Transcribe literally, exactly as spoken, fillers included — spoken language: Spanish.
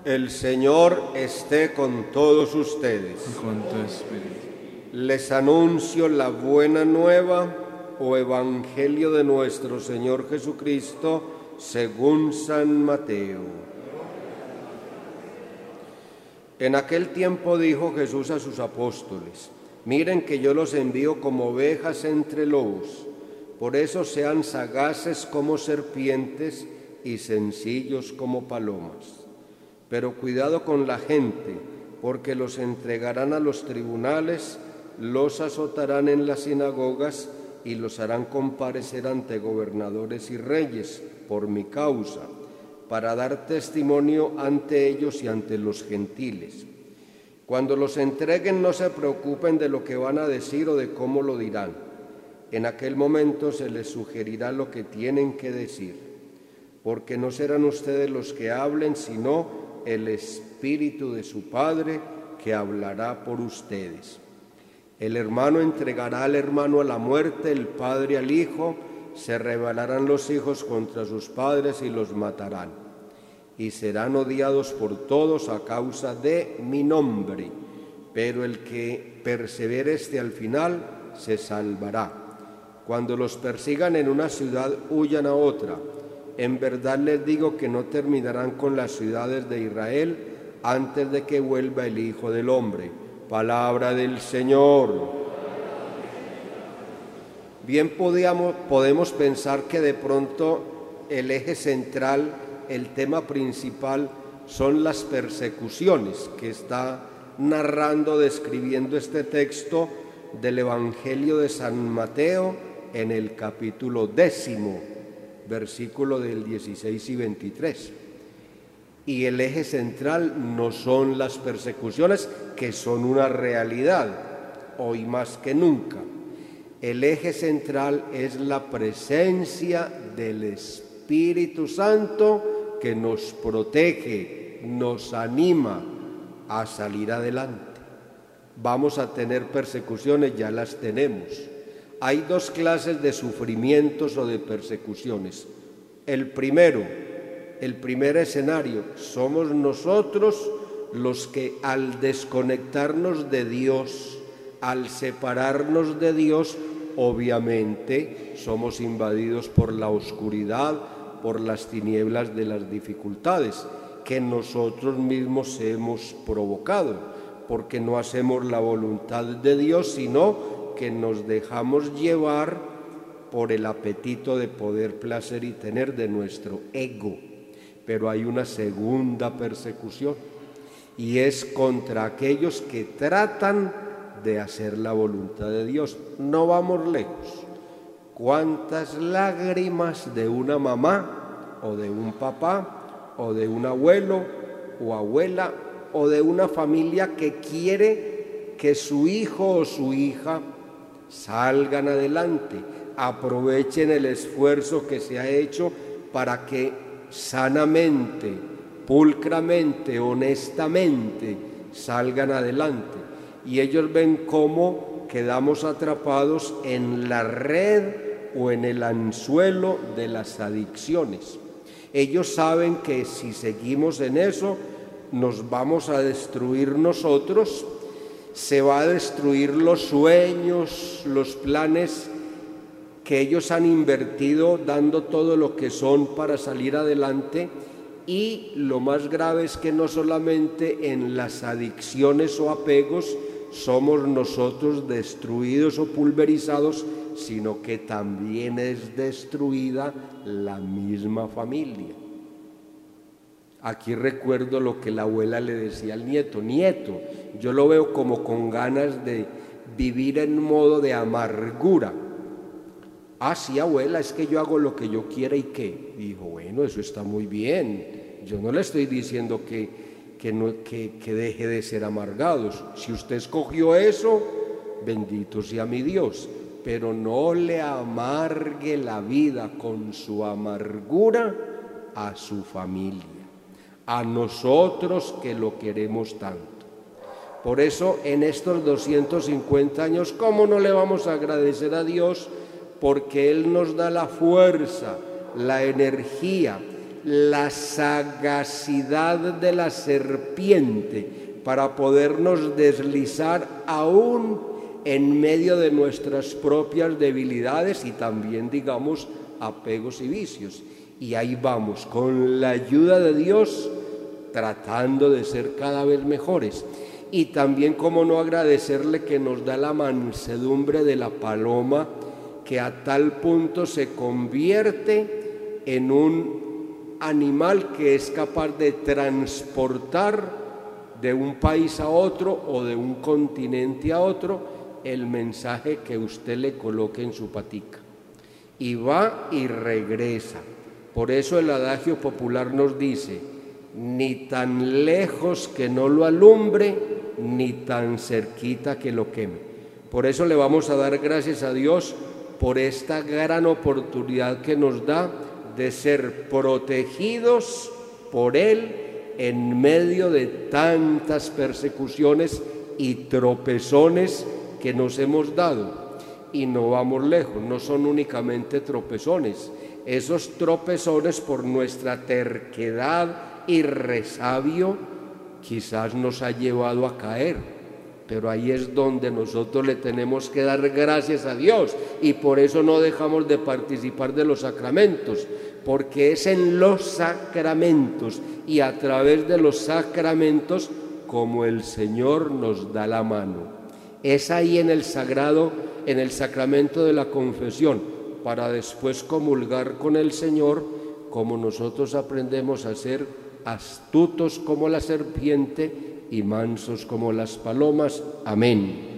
El Señor esté con todos ustedes. Y con tu espíritu. Les anuncio la buena nueva o evangelio de nuestro Señor Jesucristo según San Mateo. En aquel tiempo dijo Jesús a sus apóstoles: miren que yo los envío como ovejas entre lobos, por eso sean sagaces como serpientes y sencillos como palomas. Pero cuidado con la gente, porque los entregarán a los tribunales, los azotarán en las sinagogas y los harán comparecer ante gobernadores y reyes por mi causa, para dar testimonio ante ellos y ante los gentiles. Cuando los entreguen, no se preocupen de lo que van a decir o de cómo lo dirán. En aquel momento se les sugerirá lo que tienen que decir, porque no serán ustedes los que hablen, sino el Espíritu de su Padre que hablará por ustedes. El hermano entregará al hermano a la muerte, el padre al hijo, se rebelarán los hijos contra sus padres y los matarán, y serán odiados por todos a causa de mi nombre, pero el que persevere hasta el final se salvará. Cuando los persigan en una ciudad, huyan a otra. En verdad les digo que no terminarán con las ciudades de Israel antes de que vuelva el Hijo del Hombre. Palabra del Señor. Bien podíamos, podemos pensar que de pronto el eje central, el tema principal, son las persecuciones que está narrando, describiendo este texto del Evangelio de San Mateo en el capítulo décimo, versículo del dieciséis y veintitrés. Y el eje central no son las persecuciones, que son una realidad, hoy más que nunca. El eje central es la presencia del Espíritu Santo que nos protege, nos anima a salir adelante. Vamos a tener persecuciones, ya las tenemos. Hay dos clases de sufrimientos o de persecuciones. El primero, el primer escenario, somos nosotros los que al desconectarnos de Dios, al separarnos de Dios, obviamente somos invadidos por la oscuridad, por las tinieblas de las dificultades que nosotros mismos hemos provocado, porque no hacemos la voluntad de Dios, sino que nos dejamos llevar por el apetito de poder, placer y tener de nuestro ego. Pero hay una segunda persecución, y es contra aquellos que tratan de hacer la voluntad de Dios. No vamos lejos. ¿Cuántas lágrimas de una mamá o de un papá o de un abuelo o abuela o de una familia que quiere que su hijo o su hija salgan adelante, aprovechen el esfuerzo que se ha hecho para que sanamente, pulcramente, honestamente salgan adelante? Y ellos ven cómo quedamos atrapados en la red o en el anzuelo de las adicciones. Ellos saben que si seguimos en eso, nos vamos a destruir nosotros, se va a destruir los sueños, los planes que ellos han invertido dando todo lo que son para salir adelante. Y lo más grave es que no solamente en las adicciones o apegos somos nosotros destruidos o pulverizados, sino que también es destruida la misma familia. Aquí recuerdo lo que la abuela le decía al nieto: nieto, yo lo veo como con ganas de vivir en modo de amargura. Ah, sí, abuela, es que yo hago lo que yo quiera y qué. Dijo, bueno, eso está muy bien. Yo no le estoy diciendo que, que, no, que, que deje de ser amargados. Si usted escogió eso, bendito sea mi Dios. Pero no le amargue la vida con su amargura a su familia, a nosotros que lo queremos tanto. Por eso, en estos doscientos cincuenta años, ¿cómo no le vamos a agradecer a Dios? Porque Él nos da la fuerza, la energía, la sagacidad de la serpiente para podernos deslizar aún en medio de nuestras propias debilidades y también, digamos, apegos y vicios. Y ahí vamos, con la ayuda de Dios, tratando de ser cada vez mejores. Y también, cómo no agradecerle que nos da la mansedumbre de la paloma, que a tal punto se convierte en un animal que es capaz de transportar de un país a otro o de un continente a otro el mensaje que usted le coloque en su patica. Y va y regresa. Por eso el adagio popular nos dice: ni tan lejos que no lo alumbre, ni tan cerquita que lo queme. Por eso le vamos a dar gracias a Dios por esta gran oportunidad que nos da de ser protegidos por Él en medio de tantas persecuciones y tropezones que nos hemos dado. Y no vamos lejos, no son únicamente tropezones. Esos tropezones, por nuestra terquedad y resabio, quizás nos ha llevado a caer, pero ahí es donde nosotros le tenemos que dar gracias a Dios, y por eso no dejamos de participar de los sacramentos, porque es en los sacramentos y a través de los sacramentos como el Señor nos da la mano. Es ahí en el sagrado, en el sacramento de la confesión, para después comulgar con el Señor, como nosotros aprendemos a ser astutos como la serpiente y mansos como las palomas. Amén.